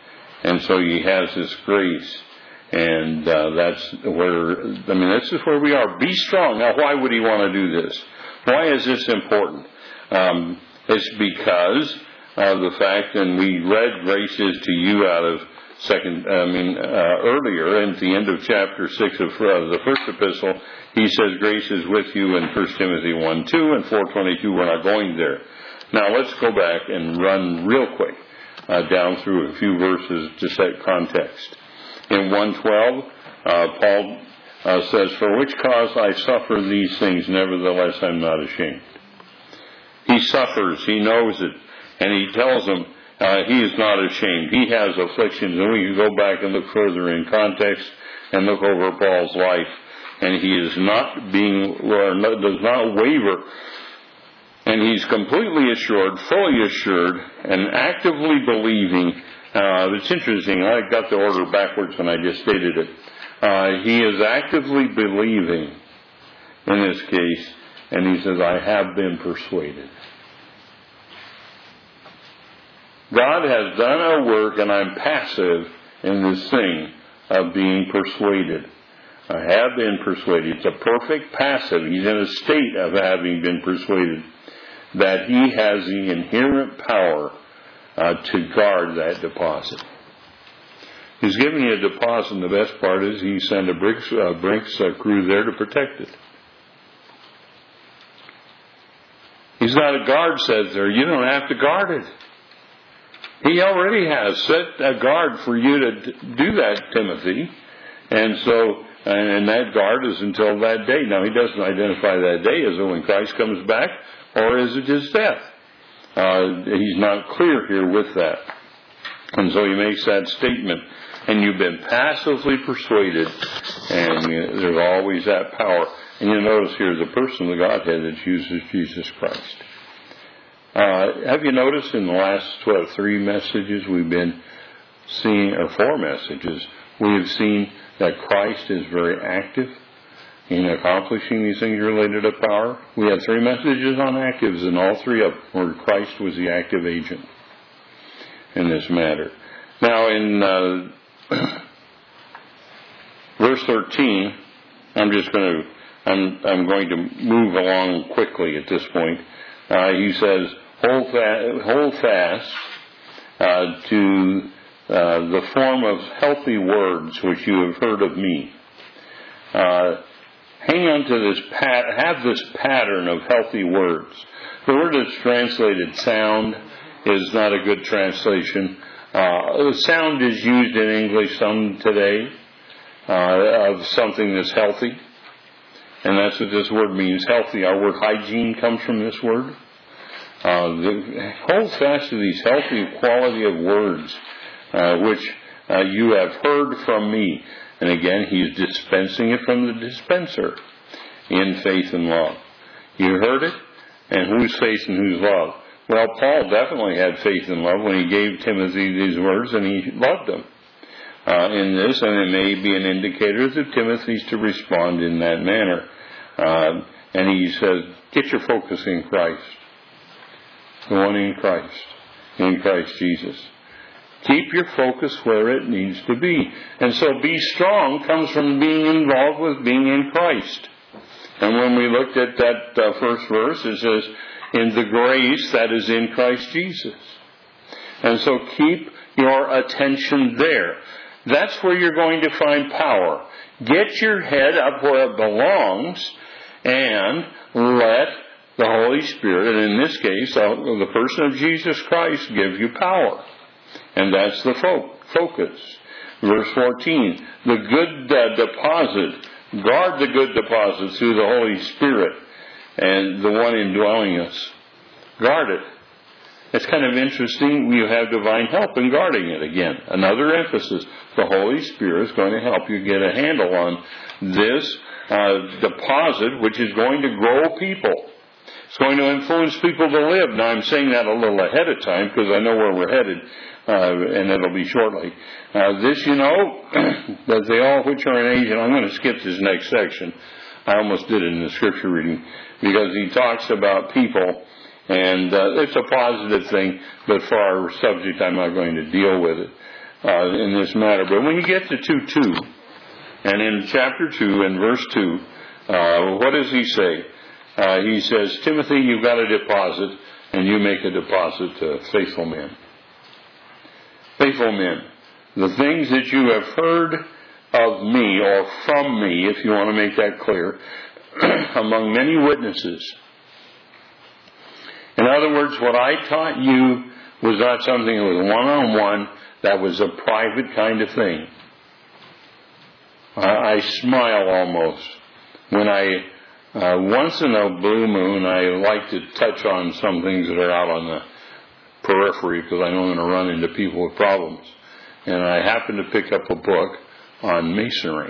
And so he has this grace. And uh, that's where, I mean, this is where we are. Be strong. Now, why would he want to do this? Why is this important? Um, it's because of the fact, and we read grace is to you out of second, I mean, uh, earlier at the end of chapter six of uh, the first epistle, he says grace is with you in First Timothy one two and four twenty-two. We're not going there. Now, let's go back and run real quick uh, down through a few verses to set context. In one twelve, uh, Paul uh, says, "For which cause I suffer these things, nevertheless I'm not ashamed." He suffers, he knows it, and he tells them uh, he is not ashamed. He has afflictions, and we can go back and look further in context and look over Paul's life, and he is not being, or does not waver, and he's completely assured, fully assured, and actively believing. Uh, it's interesting, I got the order backwards when I just stated it. Uh, he is actively believing in this case, and he says, I have been persuaded. God has done a work, and I'm passive in this thing of being persuaded. I have been persuaded. It's a perfect passive. He's in a state of having been persuaded that he has the inherent power Uh, to guard that deposit. He's giving you a deposit, and the best part is he sent a Brinks, uh, Brinks uh, crew there to protect it. He's got a guard set there. You don't have to guard it. He already has set a guard for you to do that, Timothy. And so, and that guard is until that day. Now, he doesn't identify that day as when Christ comes back, or is it his death? Uh, he's not clear here with that. And so he makes that statement, and you've been passively persuaded, and uh, there's always that power. And you notice here the person of the Godhead that uses Jesus Christ. Uh, have you noticed in the last what, three messages we've been seeing, or four messages, we have seen that Christ is very active in accomplishing these things related to power? We had three messages on actives, and all three of them where Christ was the active agent in this matter. Now, in uh, verse thirteen, I'm just going to I'm I'm going to move along quickly at this point. Uh, he says, "Hold fast, hold fast uh, to uh, the form of healthy words which you have heard of me." Uh, Hang on to this, pat, have this pattern of healthy words. The word that's translated sound is not a good translation. Uh, sound is used in English some today uh, of something that's healthy. And that's what this word means, healthy. Our word hygiene comes from this word. Uh, the, hold fast to these healthy quality of words uh, which uh, you have heard from me. And again, he's dispensing it from the dispenser in faith and love. You heard it? And whose faith and whose love? Well, Paul definitely had faith and love when he gave Timothy these words, and he loved them uh, in this, and it may be an indicator that Timothy's to respond in that manner. Uh, and he says, get your focus in Christ. The one in Christ. In Christ Jesus. Keep your focus where it needs to be. And so be strong comes from being involved with being in Christ. And when we looked at that uh, first verse, it says, in the grace that is in Christ Jesus. And so keep your attention there. That's where you're going to find power. Get your head up where it belongs and let the Holy Spirit, and in this case, the person of Jesus Christ, give you power. And that's the fo- focus. Verse fourteen, the good uh, deposit, guard the good deposit through the Holy Spirit and the one indwelling us. Guard it. It's kind of interesting. You have divine help in guarding it again. Another emphasis. The Holy Spirit is going to help you get a handle on this uh, deposit, which is going to grow people. It's going to influence people to live. Now, I'm saying that a little ahead of time because I know where we're headed, uh, and it'll be shortly. Uh, this, you know, that they all which are in age, and I'm going to skip this next section. I almost did it in the scripture reading because he talks about people, and uh, it's a positive thing, but for our subject, I'm not going to deal with it. uh, in this matter. But when you get to two two, and in chapter two and verse two, uh, what does he say? Uh, he says, Timothy, you've got a deposit, and you make a deposit to faithful men. Faithful men. The things that you have heard of me, or from me, if you want to make that clear, among many witnesses. In other words, what I taught you was not something that was one-on-one. That was a private kind of thing. I, I smile almost when I, uh, once in a blue moon, I like to touch on some things that are out on the periphery because I know I'm going to run into people with problems. And I happen to pick up a book on masonry.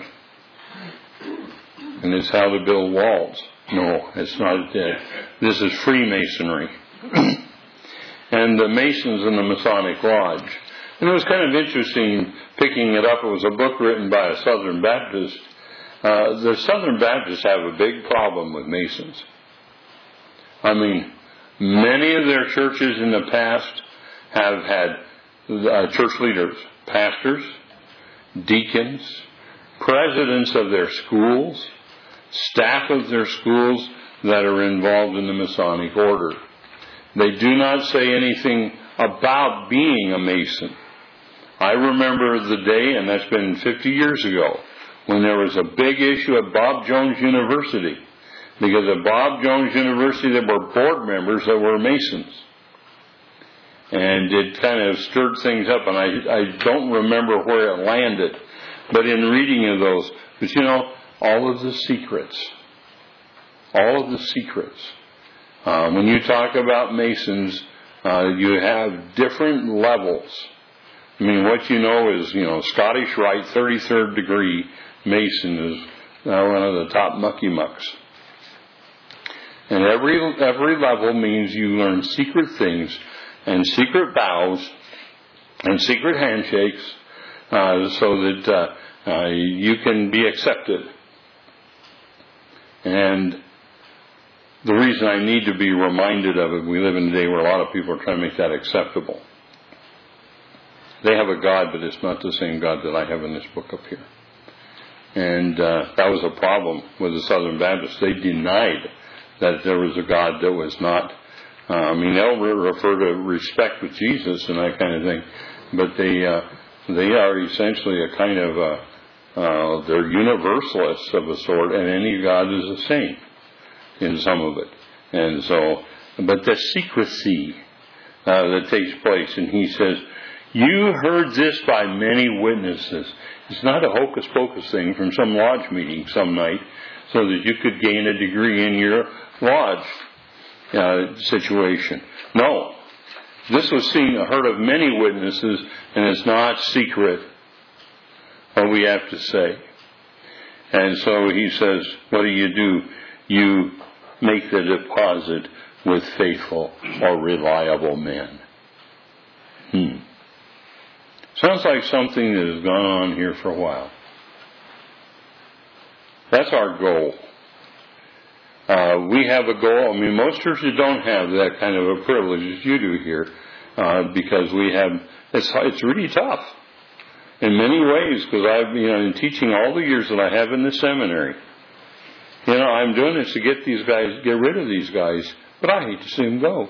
And it's how to build walls. No, it's not that. This is Freemasonry. And the Masons in the Masonic Lodge. And it was kind of interesting picking it up. It was a book written by a Southern Baptist. Uh, the Southern Baptists have a big problem with Masons. I mean, many of their churches in the past have had uh, church leaders, pastors, deacons, presidents of their schools, staff of their schools that are involved in the Masonic order. They do not say anything about being a Mason. I remember the day, and that's been fifty years ago, when there was a big issue at Bob Jones University. Because at Bob Jones University there were board members that were Masons. And it kind of stirred things up, and I, I don't remember where it landed. But in reading of those, but you know, all of the secrets, all of the secrets. Uh, when you talk about Masons, uh, you have different levels. I mean, what you know is, you know, Scottish Rite, thirty-third degree Mason is uh, one of the top mucky mucks. And every every level means you learn secret things and secret vows and secret handshakes uh, so that uh, uh, you can be accepted. And the reason I need to be reminded of it, we live in a day where a lot of people are trying to make that acceptable. They have a God, but it's not the same God that I have in this book up here. And uh, that was a problem with the Southern Baptists. They denied that there was a God that was not, uh, I mean, they'll refer to respect with Jesus and that kind of thing, but they uh, they are essentially a kind of, uh, uh, they're universalists of a sort, and any God is the same in some of it. And so, but the secrecy uh, that takes place, and he says, you heard this by many witnesses. It's not a hocus pocus thing from some lodge meeting some night so that you could gain a degree in your lodge uh, situation. No. This was seen, heard of many witnesses, and it's not secret what we have to say. And so he says, what do you do? You make the deposit with faithful or reliable men. Hmm. Sounds like something that has gone on here for a while. That's our goal. Uh, we have a goal. I mean, most churches don't have that kind of a privilege as you do here, uh, because we have. It's it's really tough in many ways. Because I've you know in teaching all the years that I have in the seminary, you know, I'm doing this to get these guys, get rid of these guys, but I hate to see them go.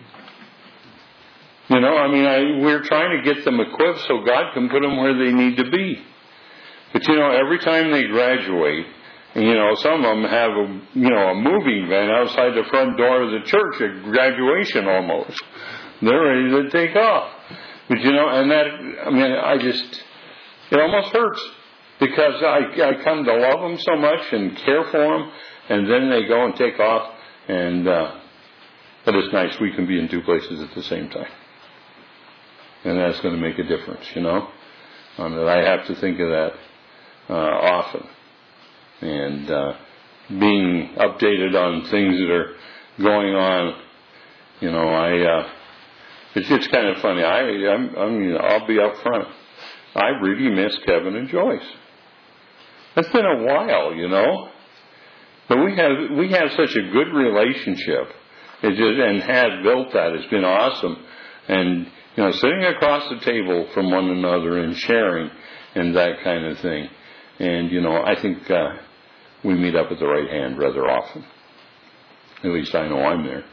You know, I mean, I, we're trying to get them equipped so God can put them where they need to be. But, you know, every time they graduate, and, you know, some of them have, a, you know, a moving van outside the front door of the church at graduation almost. They're ready to take off. But, you know, and that, I mean, I just, it almost hurts. Because I, I come to love them so much and care for them, and then they go and take off, and, uh, but it's nice we can be in two places at the same time. And that's going to make a difference, you know. Um, that I have to think of that uh, often. And uh, being updated on things that are going on, you know, I, uh, it's, it's kind of funny. I, I'm, I mean, I'll be up front. I really miss Kevin and Joyce. It's been a while, you know. But we have, we have such a good relationship. It just, and has built that. It's been awesome. And You know, sitting across the table from one another and sharing and that kind of thing. And, you know, I think uh, we meet up at the right hand rather often. At least I know I'm there.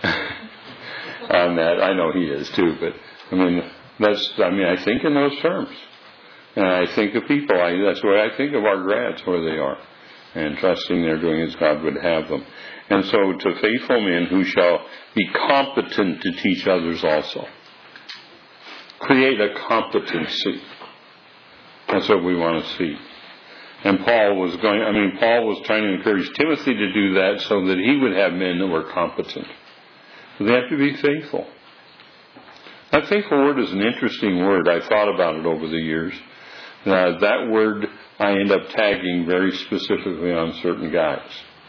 On that, I know he is too. But I mean, that's. I mean, I think in those terms, and I think of people. I, that's the way I think of our grads, where they are, and trusting they're doing as God would have them. And so, to faithful men who shall be competent to teach others also. Create a competency. That's what we want to see. And Paul was going, I mean, Paul was trying to encourage Timothy to do that so that he would have men that were competent. But they have to be faithful. That faithful word is an interesting word. I've thought about it over the years. Uh, that word I end up tagging very specifically on certain guys.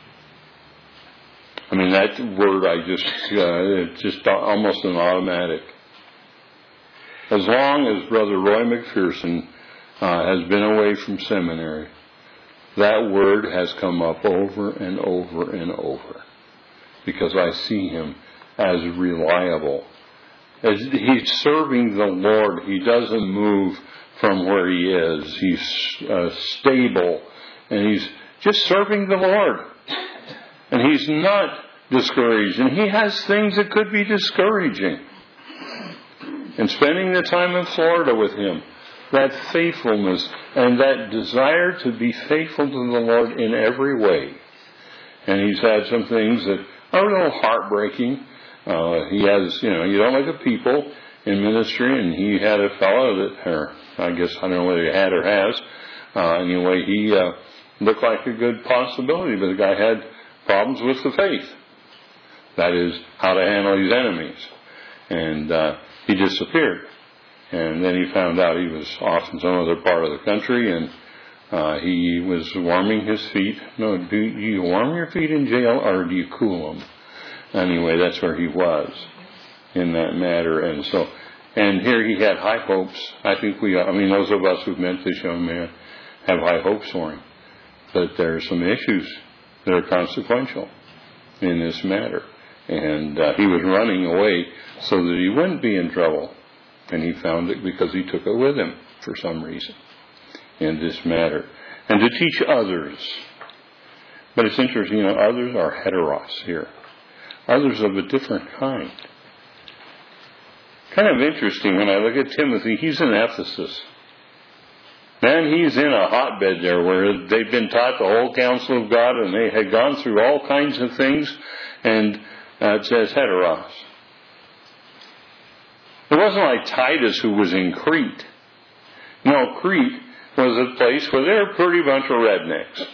I mean, that word I just, uh, it's just almost an automatic. As long as Brother Roy McPherson uh, has been away from seminary, that word has come up over and over and over, because I see him as reliable. As he's serving the Lord, he doesn't move from where he is. He's uh, stable, and he's just serving the Lord. And he's not discouraged, and he has things that could be discouraging. And spending the time in Florida with him, that faithfulness and that desire to be faithful to the Lord in every way. And he's had some things that are a little heartbreaking. Uh, he has, you know, you don't like the people in ministry, and he had a fellow that, or I guess, I don't know whether he had or has. Uh, anyway, he uh, looked like a good possibility, but the guy had problems with the faith. That is, how to handle his enemies. And uh, he disappeared. And then he found out he was off in some other part of the country, and uh, he was warming his feet. No, do you warm your feet in jail, or do you cool them? Anyway, that's where he was in that matter. And so, and here he had high hopes. I think we, I mean, those of us who've met this young man have high hopes for him. But there are some issues that are consequential in this matter. And uh, he was running away so that he wouldn't be in trouble. And he found it because he took it with him for some reason in this matter. And to teach others. But it's interesting, you know, others are heteros here. Others of a different kind. Kind of interesting when I look at Timothy, he's in Ephesus. Man, he's in a hotbed there where they've been taught the whole counsel of God, and they had gone through all kinds of things, and uh, it says heteros. It wasn't like Titus, who was in Crete. No, Crete was a place where they were a pretty bunch of rednecks.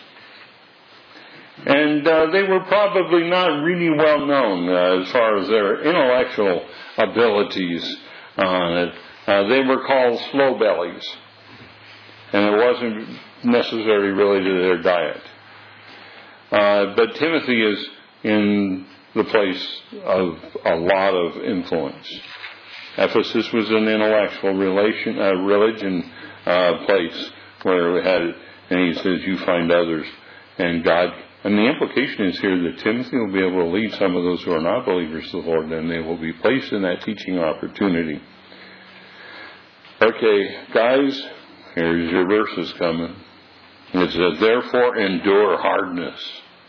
And uh, they were probably not really well known uh, as far as their intellectual abilities on it. Uh, they were called slow bellies. And it wasn't necessarily related to their diet. Uh, but Timothy is in the place of a lot of influence. Ephesus was an intellectual relation, uh, religion uh, place where we had it. And he says, you find others. And God, and the implication is here that Timothy will be able to lead some of those who are not believers to the Lord, and they will be placed in that teaching opportunity. Okay, guys, here's your verses coming. It says, therefore endure hardness,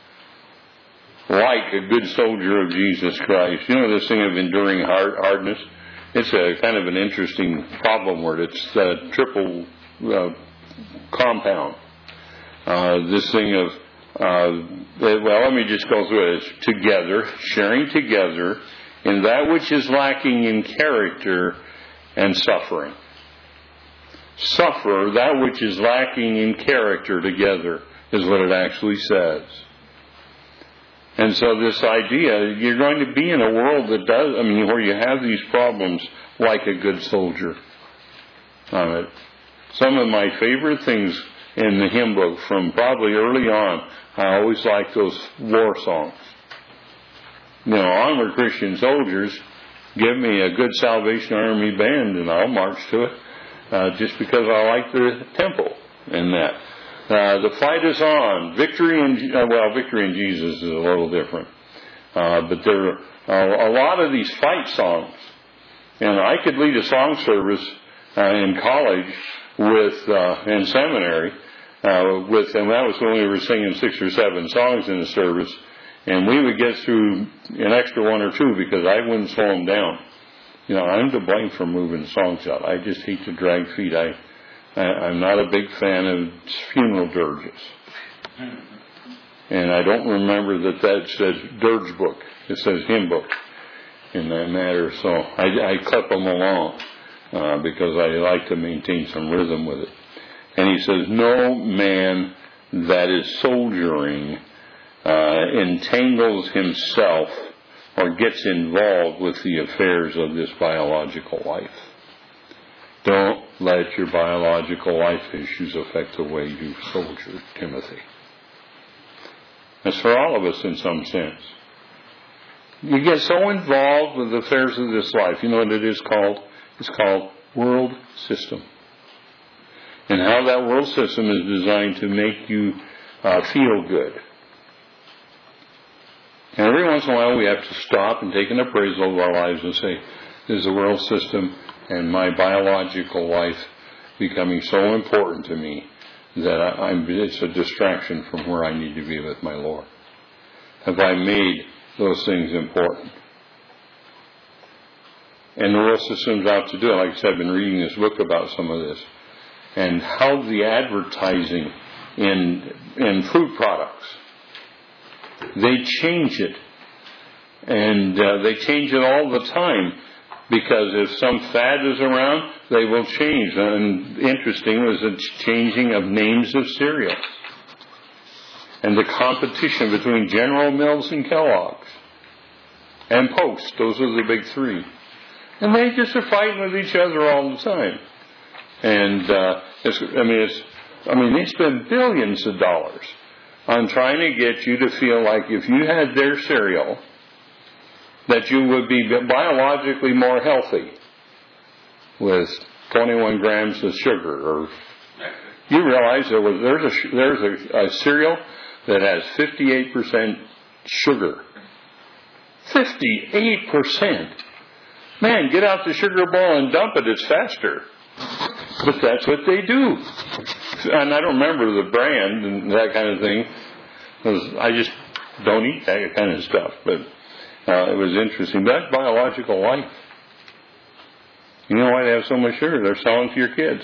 like a good soldier of Jesus Christ. You know this thing of enduring hard, hardness? It's a kind of an interesting problem word. It's a triple uh, compound. Uh, this thing of, uh, well, let me just go through it. It's together, sharing together in that which is lacking in character and suffering. Suffer that which is lacking in character together is what it actually says. And so this idea, you're going to be in a world that does, I mean, where you have these problems like a good soldier on it. Some of my favorite things in the hymn book from probably early on, I always liked those war songs. You know, onward Christian soldiers, give me a good Salvation Army band and I'll march to it. Uh, just because I like the tempo in that. Uh, the fight is on. Victory in, uh, well, victory in Jesus is a little different. Uh, but there are uh, a lot of these fight songs And I could lead a song service uh, in college with uh, in seminary uh, with, and that was when we were singing six or seven songs in the service, and we would get through an extra one or two because I wouldn't slow them down. You know, I'm to blame for moving songs out. I just hate to drag feet. I, I I'm not a big fan of funeral dirges, and I don't remember that that says dirge book. It says hymn book in that matter. So I, I clip them along uh, because I like to maintain some rhythm with it. And he says, no man that is soldiering uh, entangles himself or gets involved with the affairs of this biological life. Don't let your biological life issues affect the way you soldier, Timothy. That's for all of us in some sense. You get so involved with the affairs of this life. You know what it is called? It's called world system. And how that world system is designed to make you uh, feel good. And every once in a while we have to stop and take an appraisal of our lives and say, is the world system and my biological life becoming so important to me that I, I'm, it's a distraction from where I need to be with my Lord? Have I made those things important? And the world system's out to do it. Like I said, I've been reading this book about some of this. And how the advertising in in food products, they change it. And uh, they change it all the time. Because if some fad is around, they will change. And interesting was the changing of names of cereal. And the competition between General Mills and Kellogg's. And Post. Those are the big three. And they just are fighting with each other all the time. And, uh, it's, I mean, it's, I mean, they spend billions of dollars on trying to get you to feel like if you had their cereal, that you would be biologically more healthy with twenty-one grams of sugar. Or you realize there was there's a there's a, a cereal that has fifty-eight percent sugar. fifty-eight percent. Man, get out the sugar bowl and dump it. It's faster. But that's what they do. And I don't remember the brand and that kind of thing, because I just don't eat that kind of stuff. But uh, it was interesting. That's biological life. You know why they have so much sugar? They're selling to your kids.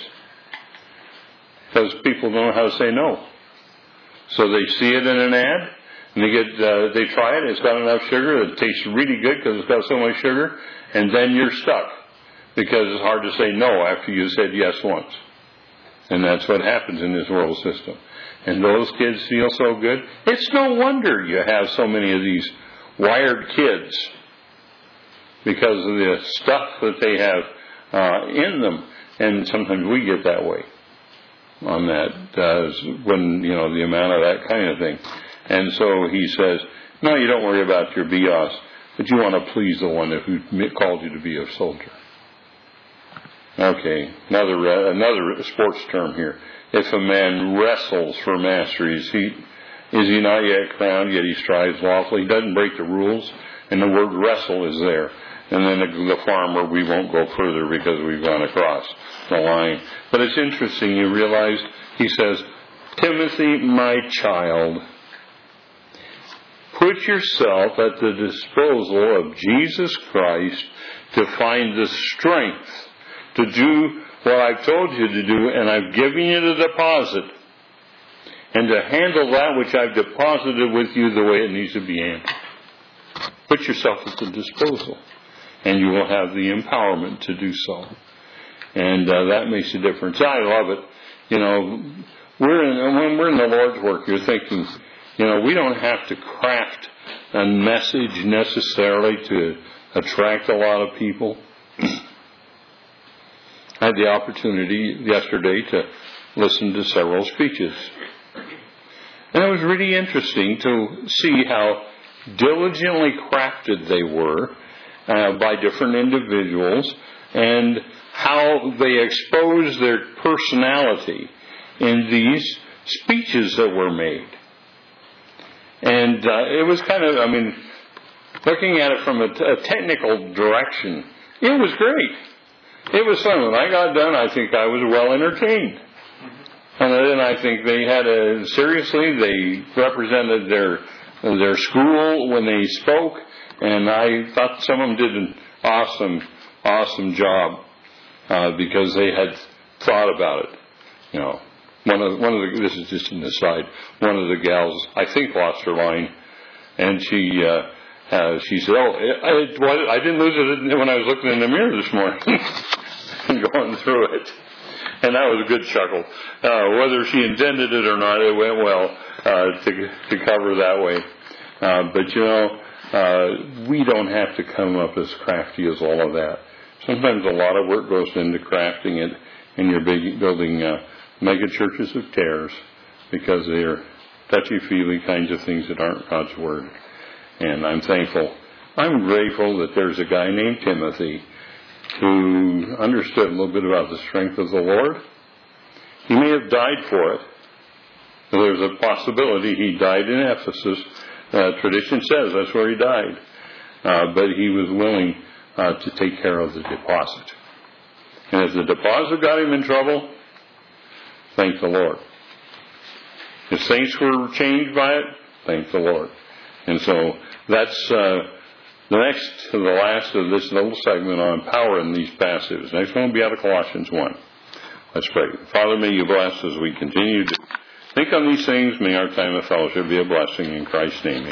Because people don't know how to say no. So they see it in an ad, and they get uh, they try it. It's got enough sugar. It tastes really good because it's got so much sugar. And then you're stuck. Because it's hard to say no after you said yes once. And that's what happens in this world system. And those kids feel so good. It's no wonder you have so many of these wired kids. Because of the stuff that they have uh, in them. And sometimes we get that way on that. Uh, when, you know, the amount of that kind of thing. And so he says, no, you don't worry about your bios. But you want to please the one who called you to be a soldier. Okay, another uh, another sports term here. If a man wrestles for mastery, is he, is he not yet crowned, yet he strives lawfully? He doesn't break the rules, and the word wrestle is there. And then the, the farmer, we won't go further because we've gone across the line. But it's interesting, you realize, he says, Timothy, my child, put yourself at the disposal of Jesus Christ to find the strength to do what I've told you to do, and I've given you the deposit, and to handle that which I've deposited with you the way it needs to be handled. Put yourself at the disposal, and you will have the empowerment to do so. And uh, that makes a difference. I love it. You know, we're in, when we're in the Lord's work, you're thinking, you know, we don't have to craft a message necessarily to attract a lot of people. I had the opportunity yesterday to listen to several speeches. And it was really interesting to see how diligently crafted they were uh, by different individuals and how they exposed their personality in these speeches that were made. And uh, it was kind of, I mean, looking at it from a, a technical direction It was great. It was fun. When I got done, I think I was well entertained. And then I think they had a, seriously, they represented their their school when they spoke, and I thought some of them did an awesome, awesome job uh, because they had thought about it. You know, one of one of the, this is just an aside. One of the gals, I think, lost her line, and she uh, uh, she said, "Oh, I, I, I didn't lose it when I was looking in the mirror this morning, going through it." And that was a good chuckle. Uh, whether she intended it or not, it went well uh, to to cover that way. Uh, but you know, uh, we don't have to come up as crafty as all of that. Sometimes a lot of work goes into crafting it, and you're big, building uh, mega churches of terrors because they're touchy-feely kinds of things that aren't God's word. And I'm thankful. I'm grateful that there's a guy named Timothy who understood a little bit about the strength of the Lord. He may have died for it. There's a possibility he died in Ephesus. Uh, tradition says that's where he died. Uh, but he was willing uh, to take care of the deposit. And if the deposit got him in trouble, thank the Lord. If saints were changed by it, thank the Lord. And so that's uh, the next to the last of this little segment on power in these passages. Next one will be out of Colossians one. Let's pray. Father, may you bless as we continue to think on these things. May our time of fellowship be a blessing in Christ's name.